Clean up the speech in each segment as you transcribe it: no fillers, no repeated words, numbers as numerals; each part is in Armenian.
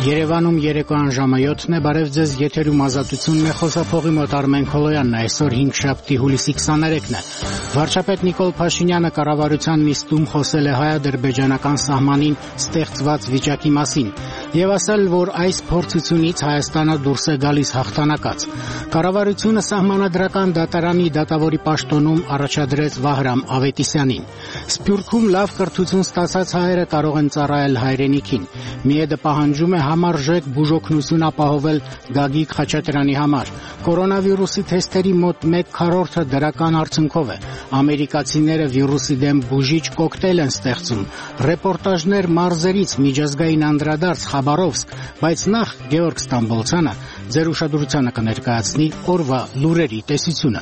Երևանում երեկոյան ժամը 7-ն է, բարև ձեզ, եթերում ազատությունն է, խոսափողի մոտ Արմեն Քոլոյանն է, այսօր 5-շաբթի հուլիսի 23-ն է։ Վարչապետ Նիկոլ Փաշինյանը կառավարության նիստում խոսել է հայ-ադրբեջանական սահմանին ստեղծված վիճակի մասին եւ ասել, որ այս փորձությունից Հայաստանը դուրս է գալիս հաղթանակած։ Կառավարությունը սահմանադրական դատարանի դատավորի պաշտոնում առաջադրեց Վահրամ Ավետիսյանին։ Սփյուռքում լավ կրթություն ստացած հայերը կարող են ծառայել հայրենիքին։ Միեդը պահանջում է համարժեք բուժօգնություն ապահովել Գագիկ Խաչատրյանի համար։ Կորոնավիրուսի թեստերի մոտ 1/4-ը դրական արդյունքով է։ Ամերիկացիները վիրուսի դեմ բուժիչ կոկտեյլ են ստեղծում։ Ռեպորտաժներ մարզերից, միջազգային անդրադարձ Խաբարովսկ, բայց նախ Գեորգ Ստամբոլցյանը ձեր ուշադրությանը կներկայացնի օրվա լուրերի տեսությունը։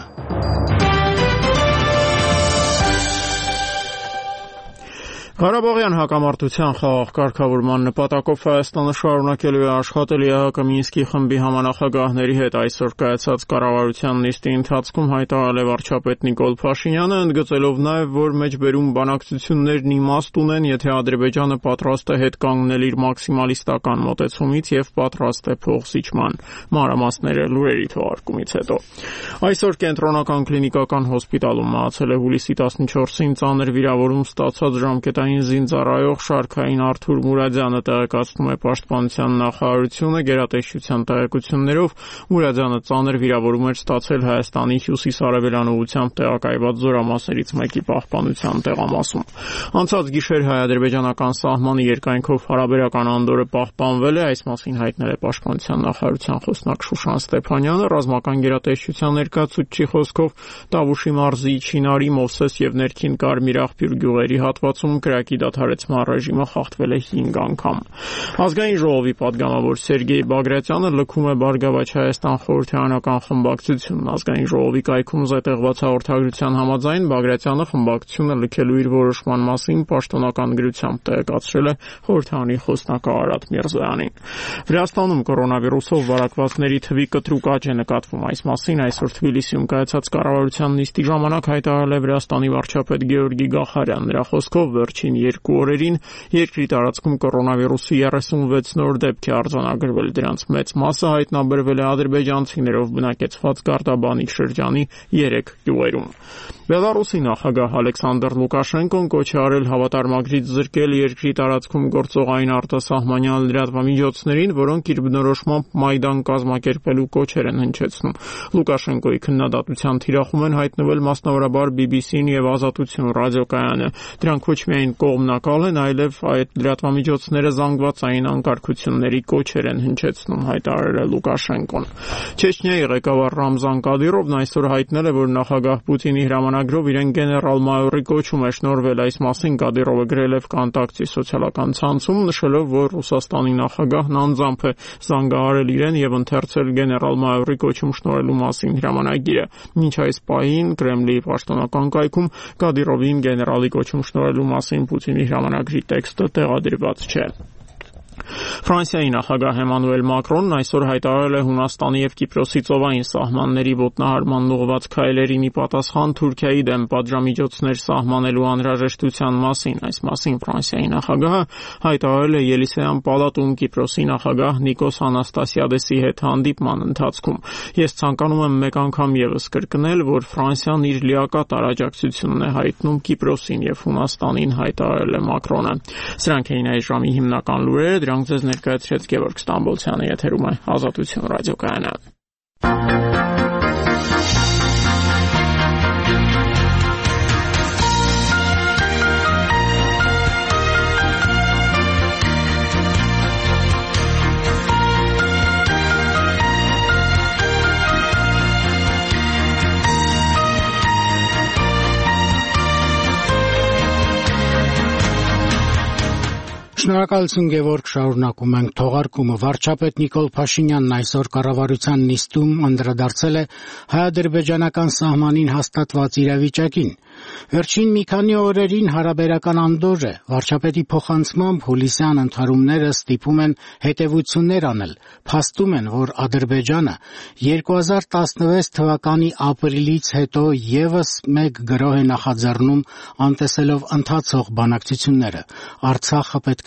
Ղարաբաղյան հակամարտության խաղաղ կարգավորման նպատակով Հայաստանը շարունակելու է աշխատել ԵԱՀԿ Մինսկի խմբի համանախագահների հետ այսօր կայացած կառավարության նիստի ընթացքում հայտարարել է վարչապետ Նիկոլ Փաշինյանը, ընդգծելով նաև, որ մեջբերում բանակցություններն իմաստ ունեն, եթե Ադրբեջանը պատրաստ է հետ կանգնել իր մաքսիմալիստական մոտեցումից եւ պատրաստ է փոխզիջման։ Մանրամասները լուրերի թողարկումից հետո։ Այսօր կենտրոնական կլինիկական հոսպիտալում մահացել է հուլիսի 14-ին ծանր վիրավորում ստացած ժամկետային զինծառայող Շարքային Արթուր Մուրադյանը, տեղեկացնում է Պաշտպանության նախարարությունը։ Գերատեսչության տեղեկություններով Մուրադյանը ծանր վիրավորում էր ստացել Հայաստանի հյուսիս-արևելյան ուղղությամբ տեղակայված զորամասերից մեկի պահպանության տեղամասում։ Անցած գիշեր հայ-ադրբեջանական սահմանի երկայնքով հարաբերական անդորը պահպանվել է, այս մասին հայտնել է Պաշտպանության նախարարության խոսնակ Շուշան Ստեփանյանը։ Ռազմական գերատեսչության ներկայացուցչի խոսքով Տավուշի մարզի Չինարի, Մովսես եւ ներքին Կարմիր աղբյուր գյուղերի հատվածում կրակի դադարեցման ռեժիմը խախտվել է 5 անգամ։ Ազգային ժողովի падգամավոր Սերգեյ Բագրատյանը լքում է Բարգավաճ Հայաստան խորհրդարանական խմբակցությունն։ Ազգային ժողովի կայքում զետեղված հաղորդագրության համաձայն Բագրատյանը խմբակցությունը լքելու իր որոշման մասին պաշտոնական գրությամբ տեղեկացրել է խորհրդարանի խոսնակ Արարատ Միրզոյանին։ Վրաստանում կորոնավիրուսով վարակվածների թվի կտրուկ աճ է նկատվում։ Այս մասին այսօր Թբիլիսիում կայացած կառավարության նիստի ժամանակ հայտարարել է Վրաստանի վարչապետ Գեորգի Գախարյան։ Նրա խոսքով վերջին 2 օրերին երկրի տարածքում կորոնավիրուսի 36 նոր դեպք է արձանագրվել։ Դրանց մեծ մասը հայտնաբերվել է ադրբեջանցիներով բնակեցված Գարդաբանի շրջանի 3 գյուղերում։ Բելարուսի նախագահ Ալեքսանդր Լուկաշենկոն կոչ է արել հավատարմագրից զրկել երկրի տարածքում գործողային արտասահմանյան լրատվամիջոցներին, որոնք իր բնորոշմամբ Մայդան կազմակերպելու կոչեր են հնչեցնում։ Լուկաշենկոյի քննադատության թիրախում են հայտնվել մասնավորաբար BBC-ն եւ Ազատություն ռադիոկայանը։ Դրանք ոչ միայն կողմնակալ են, այլև այդ լրատվամիջոցները զանգվածային անկարգությունների կոչեր են հնչեցնում, հայտարարել է Լուկաշենկոն։ Չեչնիայի ղեկավար Ռամզան Կադիրովն այսօր հայտնել է, որ նախագահ Պուտինի հրամանագրով իրեն գեներալ-մայորի կոչում է շնորհվել։ Այս մասին Կադիրովը գրել է ВКонтакте սոցիալական ցանցում, նշելով, որ Ռուսաստանի նախագահն անձամբ է զանգահարել իրեն եւ ընթերցել գեներալ-մայորի կոչում շնորհելու մասին հրամանագիրը։ Մինչ այս պահին Կրեմլի պաշտոնական կայքում Կադիրովին գեներալի կոչում շնորհելու մասին Պուտինի հրամանագրի տեքստը տեղադրված չէ։ Ֆրանսիայի նախագահ Էմանուել Մակրոնն այսօր հայտարարել է Հունաստանի եւ Կիպրոսի ծովային սահմանների ոտնահարման ուղղված քայլերին ի պատասխան Թուրքիայի դեմ պատժամիջոցներ սահմանելու անհրաժեշտության մասին։ Այս մասին Ֆրանսիայի նախագահը հայտարարել է Ելիսեյան պալատում Կիպրոսի նախագահ Նիկոս Անաստասիադեսի հետ հանդիպման ընթացքում։ Ես ցանկանում եմ մեկ անգամ եւս կրկնել, որ Ֆրանսիան իր լիակատար աջակցությունն է հայտնում Կիպրոսին եւ Հունաստանին, հայտարարել է Մակրոնը։ Սրանք էին այս ժամի հիմնական լուրերը, դրանք ձեզ ներկայացրեց Գեորգ Ստամբոլցյանը, եթերում է Ազատություն ռադիոկայանը։ Շնորհակալություն Գևորգ, շարունակում ենք թողարկումը։ Վարչապետ Նիկոլ Փաշինյանն այսօր կառավարության նիստում անդրադարձել է հայ-ադրբեջանական սահմանին հաստատված իրավիճակին։ Վերջին մի քանի օրերին հարաբերական անդոր է։ Վարչապետի փոխանցմամբ հուլիսյան ընդհարումները ստիպում են հետևություններ անել։ Փաստում են, որ Ադրբեջանը 2016 թվականի ապրիլից հետո եւս մեկ գրոհ է նախաձեռնում անտեսելով ընթացող բանակցությունները։ Արցախը պետք